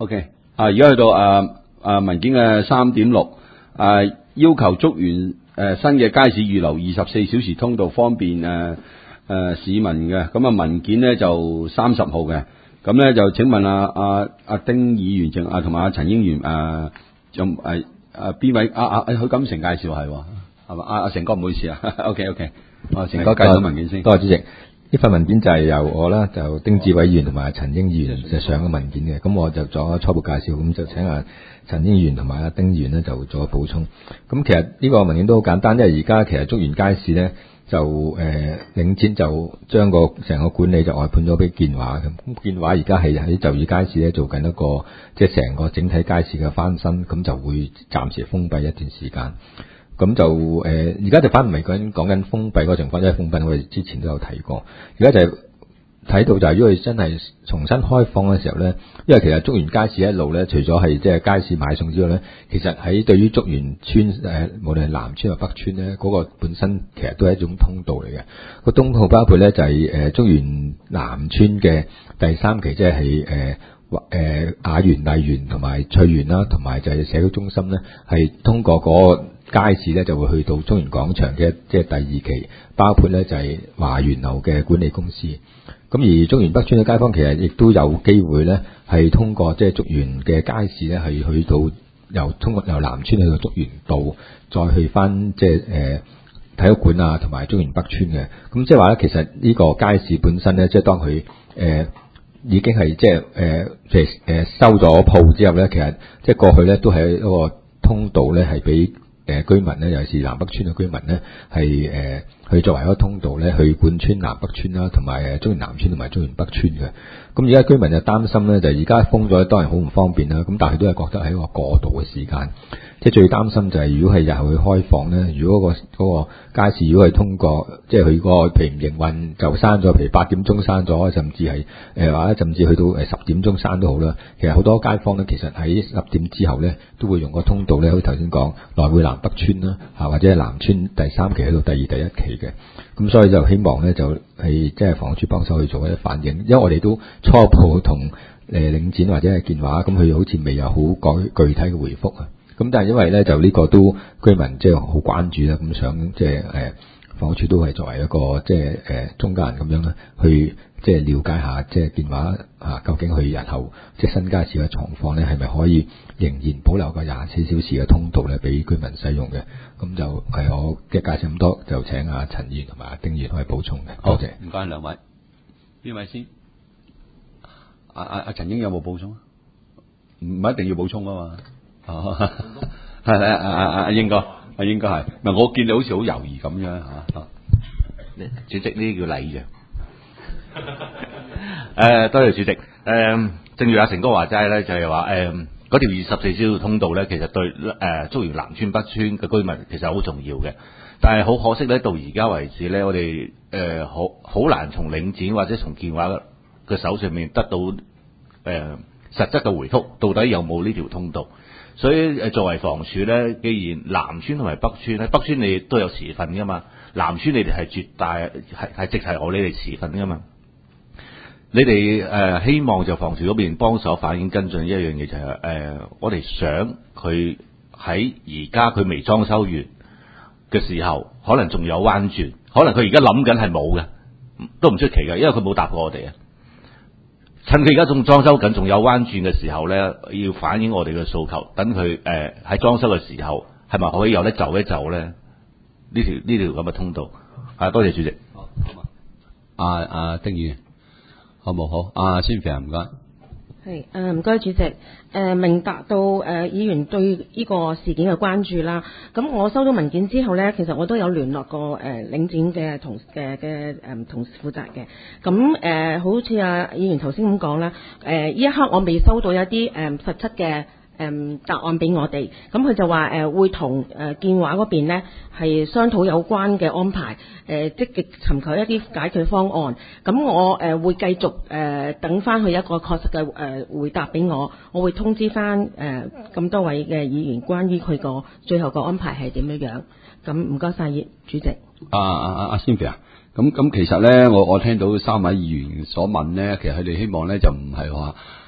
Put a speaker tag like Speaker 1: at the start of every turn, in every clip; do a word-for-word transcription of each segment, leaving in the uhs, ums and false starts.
Speaker 1: OK， 啊，而家去到啊啊文件嘅三點六，啊要求竹園誒新嘅街市預留二十四小時通道，方便誒誒、呃呃、市民嘅。咁啊文件咧就三十號嘅。咁咧就請問啊啊啊丁議員仲啊同埋阿陳英元誒仲誒誒邊位啊啊許錦成介紹係喎，係嘛？阿阿成哥唔好意思啊。OK OK， 啊成哥介紹文件先。
Speaker 2: 多謝主席。呢份文件就係由我啦，就丁志偉議員同埋陳英議員就上嘅文件嘅，咁我就做咗初步介紹，咁就請阿陳英議員同埋阿丁議員咧就做咗補充。咁其實呢個文件都好簡單，因為而家其實竹園街市咧就誒、呃、領展就將個成個管理就外判咗俾建華嘅，咁建華而家係喺就業街市咧做緊一個即係成個整體街市嘅翻新，咁就會暫時封閉一段時間。咁就誒，而家就反唔係講講緊封閉嗰個情況，因為封閉我哋之前都有提過。而家就係睇到就係如果佢真係重新開放嘅時候咧，因為其實竹園街市一路咧，除咗係即係街市買餸之外咧，其實喺對於竹園村誒，無論係南村或北村咧，嗰、那個本身其實都係一種通道嚟嘅。個通道包括咧就係誒竹園南村嘅第三期，即係係誒誒雅園、麗園同埋翠園啦，同埋就係社區中心咧，係通過嗰個街市咧就會去到中原廣場嘅即係第二期，包括咧就係華園樓嘅管理公司。咁而中原北村嘅街坊其實亦都有機會咧係通過即係竹園嘅街市咧係去到由通過由南村去到竹園道，再去翻即係誒體育館啊同埋中原北村嘅。咁即係話咧，其實呢個街市本身咧，即係當佢誒、呃、已經係即係誒誒誒收咗鋪之後咧，其實即係過去咧都係一個通道咧係俾誒居民咧，尤其是南北村嘅居民咧，係誒去作為一個通道咧，去貫穿南北村啦，同埋誒中原南村同埋中原北村嘅。咁而家居民就擔心咧，就而家封咗，當然好唔方便啦。咁但係都係覺得係一個過渡嘅時間。即係最擔心就係如果係日後去開放咧，如果、嗰個嗰、嗰個街市如果係通過，即係佢個譬如唔營運就閂咗，譬如八點鐘閂咗，甚至係誒或者甚至去到誒十點鐘閂都好啦。其實好多街坊咧，其實喺十點之後咧，都會用個通道咧，好似頭先講來回南北村啦，嚇或者係南村第三期去到第二第一期嘅。咁所以就希望咧，就係即係房屋署幫手去做一啲反應，因為我哋都初步同誒領展或者係建華，咁佢好似未有好具具體嘅回覆啊。咁但係因為咧就呢個都居民即係好關注啦，咁想即係誒房屋署都係作為一個即係誒中間人咁樣咧，去即係了解下即係建華啊，究竟佢日後即係新街市嘅狀況咧，係咪可以仍然保留個廿四小時嘅通道咧，俾居民使用嘅？咁就係我嘅介紹咁多，就請阿陳議員同埋阿丁議員可以補充嘅。多謝，
Speaker 1: 唔該兩位，邊位先？阿阿阿陳英有冇補充啊？唔一定要補充啊嘛。哦，係係阿阿阿英哥，阿英哥係，嗱我見你好似好猶豫咁樣嚇。
Speaker 3: 主席呢啲叫禮讓。誒，多謝主席。誒、呃，正如阿成哥話齋咧，就係話誒嗰條二十四小時通道咧，其實對誒竹園南村北村嘅居民其實好重要嘅。但係好可惜咧，到而家為止咧，我哋誒好好難從領展或者從建華嘅手上面得到誒、呃、實質嘅回覆，到底有冇呢條通道？所以誒，作為房署咧，既然南村同埋北村咧，北村你都有持份噶嘛，南村你哋係絕大係係直係我你哋持份噶嘛，你哋誒、呃、希望就房署嗰邊幫手反映跟進一樣嘢就係、是、誒、呃，我哋想佢喺而家佢未裝修完嘅時候，可能仲有彎轉，可能佢而家諗緊係冇嘅，都唔出奇嘅，因為佢冇答過我哋啊。趁佢而家仲裝修緊，仲有彎轉嘅時候咧，要反映我哋嘅訴求，等佢誒喺裝修嘅時候，係咪可以有得就一就咧？呢條呢條咁嘅通道，啊，多謝主席。
Speaker 1: 好，好嘛。阿阿丁議員，好冇好？阿孫飛唔該。
Speaker 4: 係誒，唔該主席。誒、呃，明白到誒、呃、議員對呢個事件嘅關注啦。咁我收到文件之後咧，其實我都有聯絡過誒、呃、領展嘅同嘅嘅誒同事負責嘅。咁誒、呃，好似阿議員頭先咁講啦，誒、呃、呢一刻我未收到一啲誒、呃、實質嘅。誒答案俾我哋，咁佢就話誒、呃、會同誒建華嗰邊咧係商討有關嘅安排，誒、呃、積極尋求一啲解決方案。咁我誒、呃、會繼續誒、呃、等翻佢一個確實嘅誒、呃、回答俾我，我會通知翻誒咁多位嘅議員關於佢個最後個安排係點樣樣。咁唔該晒，葉主席。
Speaker 1: 啊啊啊阿 Cynthia 啊，咁咁其實咧，我我聽到三位議員所問咧，其實佢哋希望咧就唔係話。誒、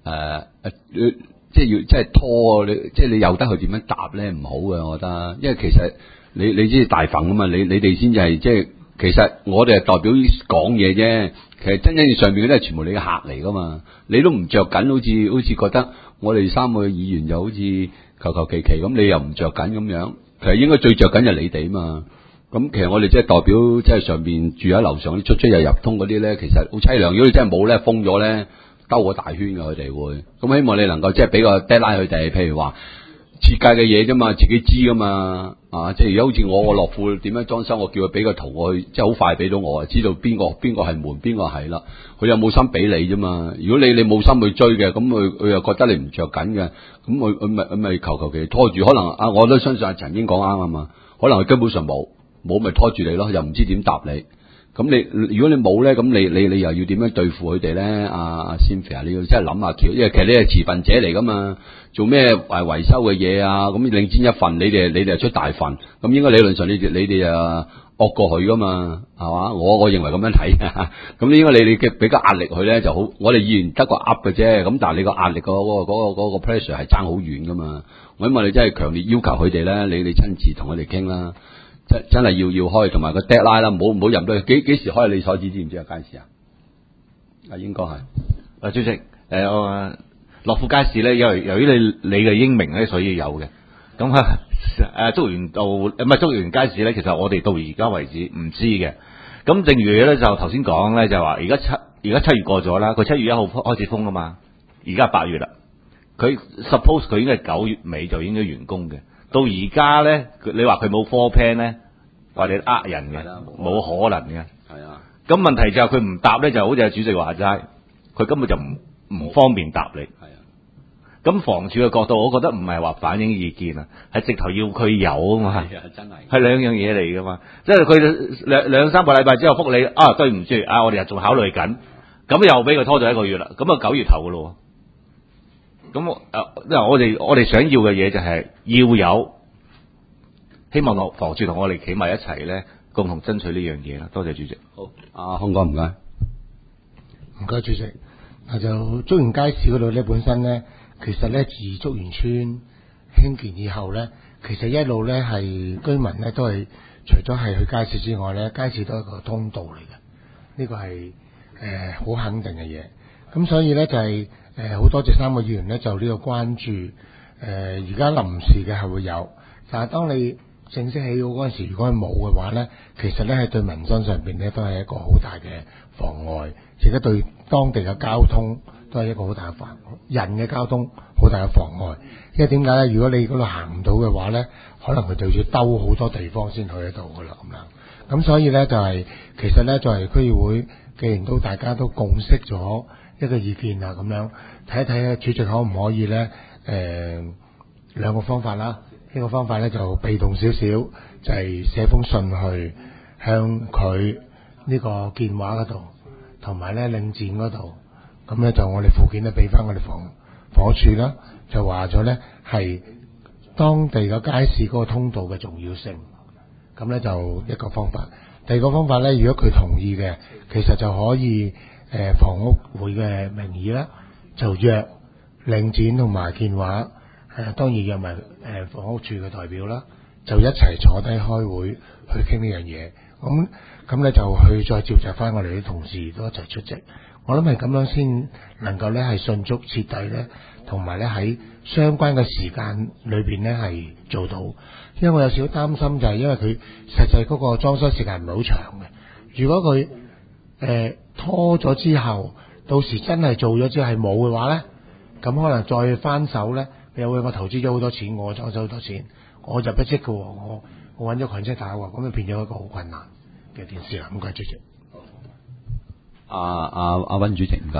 Speaker 1: 誒誒，即係要即係拖你，即係你由得佢點樣答咧唔好嘅，我覺得，因為其實你你知大份啊嘛，你你哋先至係即係，其實我哋係代表講嘢啫，其實真正上面嗰啲係全部你嘅客嚟噶嘛，你都唔着緊，好似好似覺得我哋三個議員就好似求求其其咁，你又唔着緊咁樣，其實應該最着緊就係你哋啊嘛。咁其實我哋即係代表，即係上邊住喺樓上啲出出入入通嗰啲咧，其實好凄涼。如果你真係冇咧，封咗咧，兜個大圈嘅佢哋會。咁希望你能夠即係俾個 deadline 佢哋，譬如話設計嘅嘢啫嘛，自己知噶嘛。啊，即係如果好似我個樂富點樣裝修，我叫佢俾個圖我去，即係好快俾到我啊，知道邊個邊個係門，邊個係啦。佢有冇心俾你啫嘛？如果你你冇心去追嘅，咁佢佢又覺得你唔着緊嘅，咁佢佢咪佢咪求求其拖住。可能啊，我都相信阿陳英講啱啊嘛。可能佢根本上冇。冇咪拖住你咯，又唔知點答你。咁你如果你冇咧，咁你你你又要點樣對付佢哋咧？阿阿 Cynthia，你要真係諗下橋，因為其實你係持份者嚟噶嘛，做咩誒維修嘅嘢啊？咁領先一份，你哋你哋係出大份，咁應該理論上你哋你哋啊惡過佢噶嘛，係嘛？我我認為咁樣睇，咁應該你你嘅俾個壓力佢咧就好。我哋議員得個噏嘅啫，咁但係你個壓力嗰嗰個嗰個嗰個 pressure 係爭好遠噶嘛。我希望你真係強烈要求佢哋咧，你你親自同佢哋傾啦。真真係要要開，同埋個 deadline 啦，唔好唔好入到幾幾時開你所指知唔知啊？街市啊，啊應該係
Speaker 3: 啊主席，誒、呃、樂富街市咧，因為由於你你嘅英明咧，所以有嘅。咁啊誒竹園道唔係竹園街市咧，其實我哋到而家為止唔知嘅。咁正如咧就頭先講咧，就話而家七而家七月過咗啦，佢七月一號開始封啊嘛，而家八月啦，佢 suppose 佢應該係九月尾就應該完工嘅。到而家咧，你話佢冇 floor plan 咧，話你呃人嘅，冇可能嘅。係啊，咁問題就係佢唔答咧，就好似阿主席話齋，佢根本就唔唔方便答你。係啊，咁房署嘅角度，我覺得唔係話反映意見啊，係直頭要佢有啊嘛。係啊，真係係兩樣嘢嚟噶嘛，即係佢兩兩三個禮拜之後覆你啊，對唔住啊，我哋又仲考慮緊，咁又俾佢拖咗一個月啦，咁啊九月頭噶咯。咁誒，因為我哋我哋想要嘅嘢就係要有，希望落房署同我哋企埋一齊咧，共同爭取呢樣嘢啦。多謝主席。
Speaker 1: 好，阿康哥唔該，
Speaker 5: 唔該主席。嗱就竹園街市嗰度咧，本身咧，其實咧自竹園村興建以後咧，其實一路咧係居民咧都係除咗係去街市之外咧，街市都係一個通道嚟嘅，呢個係誒好肯定嘅嘢。咁所以咧就係、是。誒好多謝三個議員咧，就呢個關注誒而家臨時嘅係會有，但係當你正式起好嗰陣時，如果係冇嘅話咧，其實咧係對民生上邊咧都係一個好大嘅妨礙，而且對當地嘅交通都係一個好大嘅妨礙，人嘅交通好大嘅妨礙。因為點解咧？如果你嗰度行唔到嘅話咧，可能佢就要兜好多地方先去得到㗎啦咁樣。咁所以咧就係、是、其實咧作為區議會，既然都大家都共識咗一個意見啊，咁樣睇一睇咧，主席可唔可以咧？誒、呃、兩個方法啦，呢個方法咧就被動少少，就係、是、寫封信去向佢呢個建華嗰度，同埋咧領展嗰度，咁咧就我哋附件咧俾翻我哋房房署啦，就話咗咧係當地嘅街市嗰個通道嘅重要性，咁咧就一個方法。第二個方法咧，如果佢同意嘅，其實就可以。誒、呃、房屋會嘅名義啦，就約領展同埋建華，誒、呃、當然約埋誒、呃、房屋處嘅代表啦，就一齊坐低開會去傾呢樣嘢。咁咁咧就去再召集翻我哋啲同事都一齊出席。我諗係咁樣先能夠咧係迅速徹底咧，同埋咧喺相關嘅時間裏邊咧係做到。因為我有少少擔心就係因為佢實際嗰個裝修時間唔係好長嘅，如果佢誒、呃拖咗之後，到時真係做咗之後係冇嘅話咧，咁可能再翻手咧，又會我投資咗好多錢，我裝修好多錢，我就不積嘅，我我揾咗強積打喎，咁就變咗一個好困難嘅件事啦。唔該主席。
Speaker 1: 阿阿阿溫主席唔該。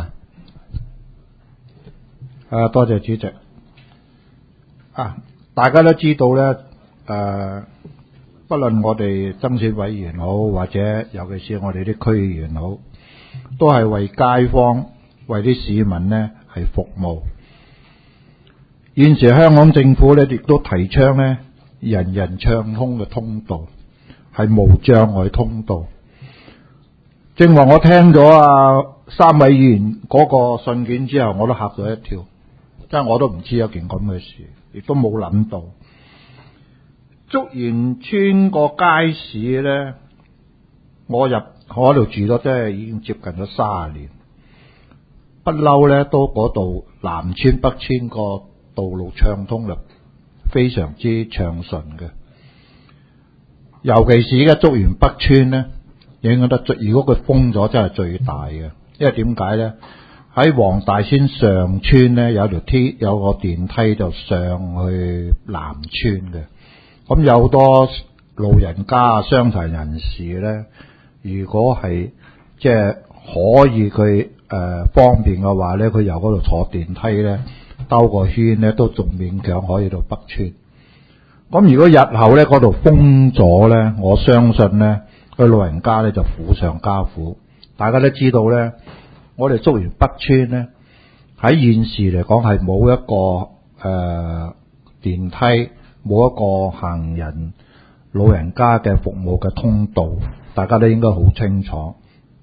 Speaker 6: 啊，多謝主席。啊，大家都知道咧，誒、呃，不論我哋爭選委員好，或者尤其是我哋啲區議員好，都係為街坊、為啲市民呢係服務。現時香港政府呢亦都提倡呢人人暢通嘅通道，係無障礙通道。正話我聽咗啊三位議員嗰個信件之後，我都嚇咗一跳，真係我都唔知有件咁嘅事，亦都冇諗到。竹園村個街市咧，我入我喺度住咗，真係已經接近咗三十年，不嬲咧都嗰度南村北村個道路暢通率非常之暢順嘅，尤其是而家竹園北村咧，影響得最，如果佢封咗真係最大嘅，因為點解咧？喺黃大仙上村咧有條梯，有個電梯就上去南村嘅。咁有好多老人家、傷殘人士咧，如果係即係可以佢誒、呃、方便嘅話咧，佢由嗰度坐電梯咧兜個圈咧，都仲勉強可以到北村。咁如果日後咧嗰度封咗咧，我相信咧，佢老人家咧就苦上加苦。大家都知道咧，我哋竹園北村咧喺現時嚟講係冇一個誒、呃、電梯，冇一個行人老人家嘅服務嘅通道，大家都應該好清楚。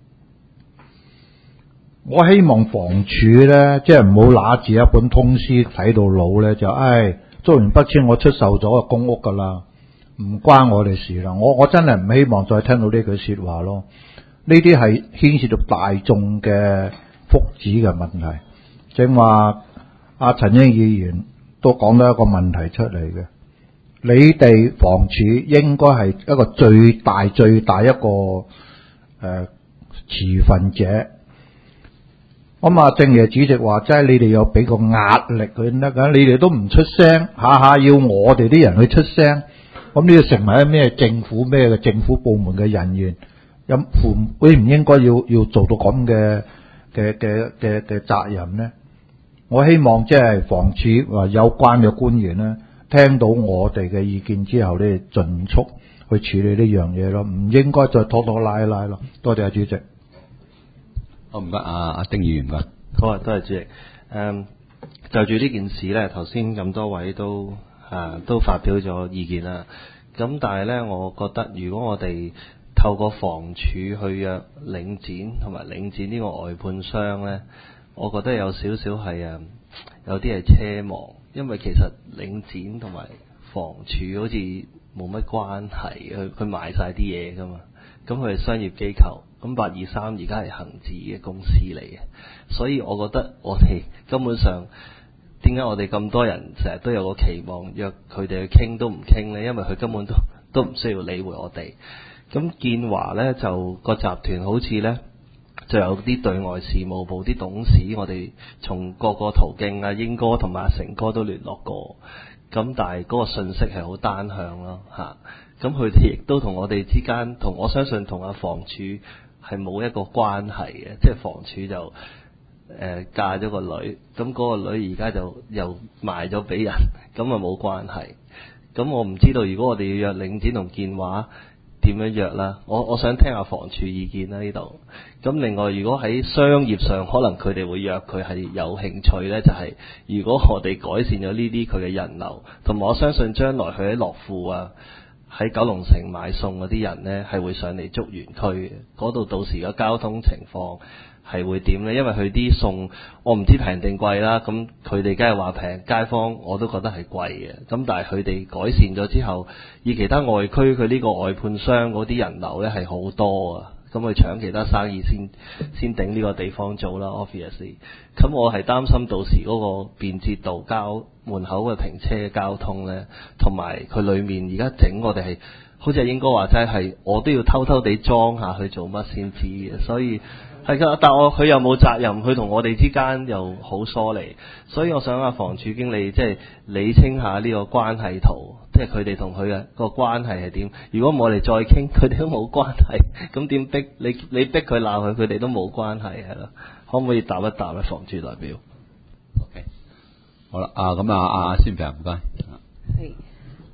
Speaker 6: 我希望房署咧，即係唔好拿住一本通書睇到老咧，就唉，竹園北村我出售咗個公屋噶啦，唔關我哋事啦。我我真係唔希望再聽到呢句說話咯。呢啲係牽涉到大眾嘅福祉嘅問題。正話阿陳英議員都講到一個問題出嚟嘅，你哋房署應該係一個最大最大一個誒、呃、持份者。咁啊，正爺主席話齋，你哋有俾個壓力佢得噶，你哋都唔出聲，下下要我哋啲人去出聲，咁呢個成為咩政府咩嘅政府部門嘅人員，有會唔應該要要做到咁嘅嘅嘅嘅嘅責任呢？我希望即係房署或有關嘅官員呢，聽到我哋嘅意見之後咧，盡速去處理呢樣嘢咯，唔應該再拖拖拉拉咯。多謝主席。
Speaker 1: 好，唔該，阿阿丁議員唔該。
Speaker 7: 好啊，多謝主席。誒、嗯，就住呢件事咧，頭先咁多位都啊都發表咗意見啦。咁但係咧，我覺得如果我哋透過房署去約領展同埋領展呢個外判商咧，我覺得有少少係誒有啲係奢望，因為其實領展同埋房署好似冇乜關係，佢佢賣晒啲嘢噶嘛，咁佢係商業機構。咁八二三而家係恒指嘅公司嚟嘅，所以我覺得我哋根本上點解我哋咁多人成日都有個期望約佢哋去傾都唔傾呢？因為佢根本都都唔需要理會我哋。咁建華呢，就個集團好似呢，就有啲對外事務部啲董事，我哋從各個途徑啊，英哥同埋阿成哥都聯絡過。咁但係嗰個信息係好單向咯嚇。咁佢哋亦都同我哋之間，同我相信同阿房署係冇一個關係嘅，即係房署就誒、呃、嫁咗個女，咁嗰個女而家就又賣咗俾人，咁啊冇關係。咁我唔知道，如果我哋要約領展同建華點樣約啦？我我想聽下房署意見啦呢度。咁另外，如果喺商業上，可能佢哋會約佢係有興趣呢，就係、是、如果我哋改善咗呢啲佢嘅人流，同埋我相信將來佢喺樂富啊，喺九龍城買餸嗰啲人呢，係會上嚟竹園區嘅，嗰度到時嘅交通情況係會點呢？因為佢啲餸我唔知平定貴啦，咁佢哋梗係話平，街坊我都覺得係貴嘅。咁但係佢哋改善咗之後，以其他外區佢呢個外判商嗰啲人流呢係好多啊，咁佢搶其他生意先先頂呢個地方做啦 obviously。咁我係擔心到時嗰個便捷度交門口嘅停車嘅交通呢，同埋佢裡面而家整我哋係好似應該話齋係我都要偷偷地裝下去做乜先知嘅，所以係㗎。但我佢又冇責任，佢同我哋之間又好疏離，所以我想阿房署經理即係理清下呢個關係圖，即係佢哋同佢嘅個關係係點。如果我哋再傾，佢哋都冇關係，咁點逼你？你逼佢鬧佢，佢哋都冇關係係咯。可唔可以答一答咧？房署代表
Speaker 1: ？OK， 好啦，啊咁啊啊，先平唔該。
Speaker 4: 係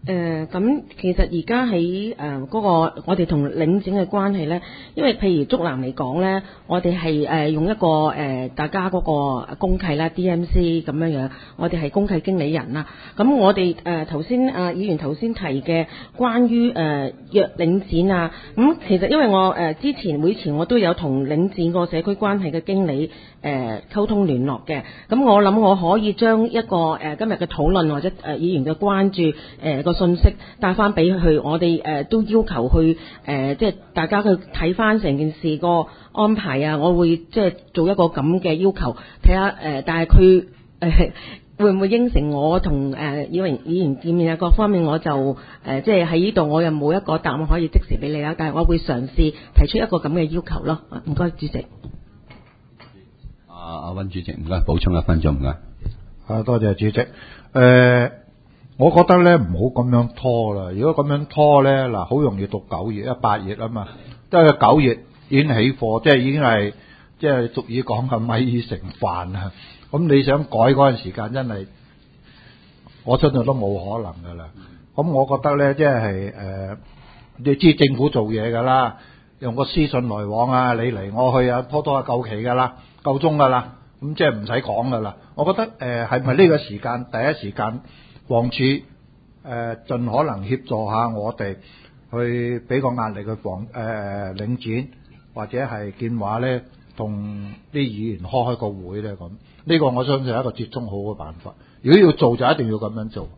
Speaker 4: 誒咁、呃、其實而家喺誒嗰個我哋同領展嘅關係咧，因為譬如竹南嚟講咧，我哋係誒用一個誒、呃、大家嗰個公契啦 D M C 咁樣樣，我哋係公契經理人啦。咁我哋誒頭先啊議員頭先提嘅關於誒、呃、約領展啊，咁、嗯、其實因為我誒、呃、之前會前我都有同領展個社區關係嘅經理誒、呃、溝通聯絡嘅，咁我諗我可以將一個誒、呃、今日嘅討論或者誒、呃、議員嘅關注誒、呃、個信息帶翻俾佢，我哋誒、呃、都要求去誒、呃、即係大家去睇翻成件事個安排啊，我會即係做一個咁嘅要求，睇下誒，但係佢誒會唔會應承我同誒議員議員見面啊？各方面我就誒、呃、即係喺呢度，我又冇一個答案可以即時俾你啦，但係我會嘗試提出一個咁嘅要求咯。唔該，主席。
Speaker 1: 阿阿溫主席，唔該，補充一分鐘，唔該。
Speaker 6: 啊，多謝主席。誒、呃，我覺得咧唔好咁樣拖啦。如果咁樣拖咧，嗱，好容易到九月、一八月啊嘛，都係九月已經起貨，即係已經係即係俗語講嘅米已成飯啊。咁你想改嗰陣時間，真係我相信都冇可能噶啦。咁我覺得咧，即係誒，你知政府做嘢噶啦，用個私信來往啊，你嚟我去啊，拖拖下夠期噶啦，夠鐘噶啦。咁即係唔使講噶啦。我覺得誒係咪呢個時間第一時間房署誒盡可能協助下我哋去俾個壓力去房誒、呃、領展或者係建華咧，同啲議員開開個會咧咁。呢個我相信係一個折中好嘅辦法。如果要做就一定要咁樣做。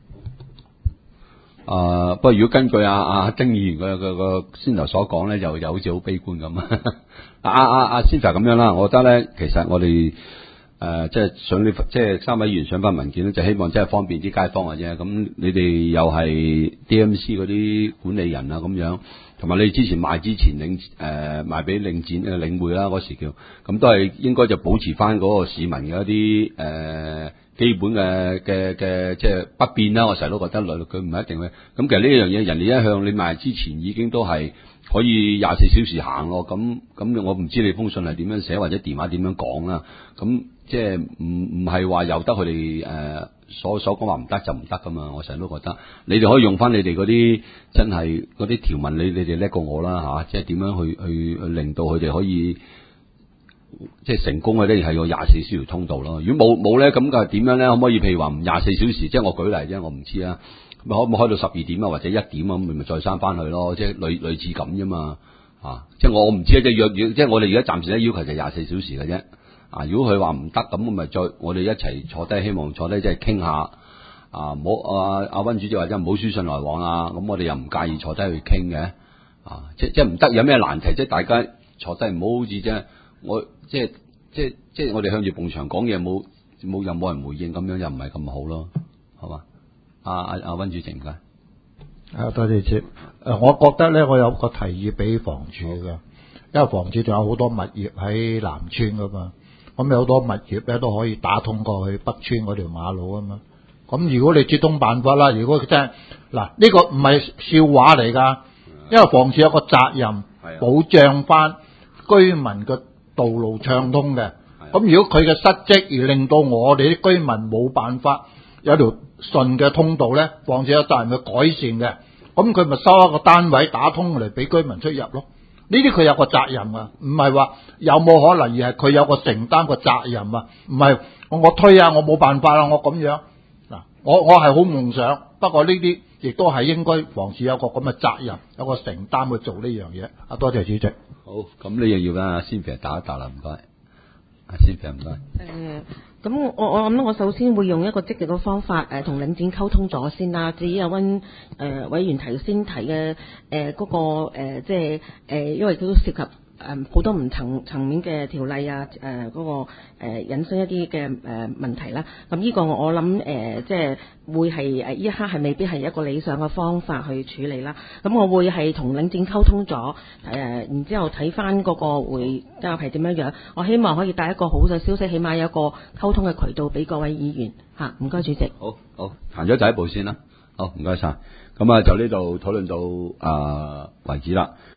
Speaker 1: 啊、呃，不過如果根據阿阿丁議員嘅嘅個先頭所講咧，就又好似好悲觀咁。阿阿阿先頭咁樣啦，我覺得咧，其實我哋誒、呃、即係上呢即係三位議員上翻文件咧，就希望即係方便啲街坊嘅啫。咁你哋又係 D M C 嗰啲管理人啊咁樣，同埋你之前賣之前領誒、呃、賣俾領展嘅領匯啦嗰時叫，咁都係應該就保持翻嗰個市民嘅一啲誒。呃基本嘅嘅嘅即係不變啦，我成日都覺得佢唔係一定嘅。咁其實呢樣嘢，人哋一向你賣之前已經都係可以廿四小時行咯。咁咁我唔知你封信係點樣寫或者電話點樣講啦。咁即係唔唔係話由得佢哋誒所所講話唔得就唔得噶嘛。我成日都覺得你哋可以用翻你哋嗰啲真係嗰啲條文，你你哋叻過我啦嚇。即係點樣去去令到佢哋可以。即係成功嘅咧，係個廿四小時通道咯。如果冇冇咧，咁嘅點樣咧？可唔可以譬如話唔廿四小時？即係我舉例啫，我唔知啊。咁可唔可以開到十二點啊，或者一點啊？咁咪咪再閂翻去咯。即係類類似咁啫嘛。啊，即係我唔知啊。即係約即係我哋而家暫時咧要求就廿四小時嘅啫。啊，如果佢話唔得，咁我咪再我哋一齊坐低，希望坐低即係傾下。啊，唔好阿阿溫主席或者唔好書信來往啊。咁我哋又唔介意坐低去傾嘅。啊，即即係唔得有咩難題？即係大家坐低唔好好似即係。我即係即係即係我哋向住埲牆講嘢，冇冇又冇人回應，咁樣又唔係咁好咯，好嘛？阿阿阿溫主席唔該。
Speaker 6: 啊，多謝主席。誒，我覺得咧，我有個提議俾房署嘅，因為房署仲有好多物業喺南村噶嘛，咁有好多物業咧都可以打通過去北村嗰條馬路啊嘛。咁如果你折通辦法啦，如果真係嗱呢個唔係笑話嚟㗎，因為房署有個責任保障翻居民嘅道路暢通嘅，咁如果佢嘅失職而令到我哋啲居民冇辦法有條順嘅通道咧，房署有責任去改善嘅，咁佢咪收一個單位打通嚟俾居民出入咯。呢啲佢有個責任啊，唔係話有冇可能，而係佢有個承擔個責任啊，唔係我我推啊，我冇辦法啊，我咁樣嗱，我我係好夢想，不過呢啲亦都係應該房署有個咁嘅責任，有個承擔去做呢樣嘢。啊，多謝主席。
Speaker 1: 好，咁你又要啦，阿先肥打一打啦，唔該。阿先肥唔該。誒、
Speaker 4: 呃，咁我我諗我首先會用一個積極嘅方法誒，同、呃、領展溝通咗先啦。至於阿溫誒委員提先提嘅誒嗰個、呃、即係誒、呃，因為佢都涉及。誒好多唔層層面嘅條例啊，誒、呃、嗰、那個、呃、引申一啲嘅誒問題啦。咁呢個我諗誒、呃、即係會係誒呢一刻係未必係一個理想嘅方法去處理啦。咁我會係同領展溝通咗，誒、呃、然之後睇翻嗰個會交係點樣樣。我希望可以帶一個好嘅消息，起碼有一個溝通嘅渠道俾各位議員嚇。唔該，主席。
Speaker 1: 好好，行咗第一步先啦。好，唔該晒。咁啊，就呢度討論到啊、呃、為止啦。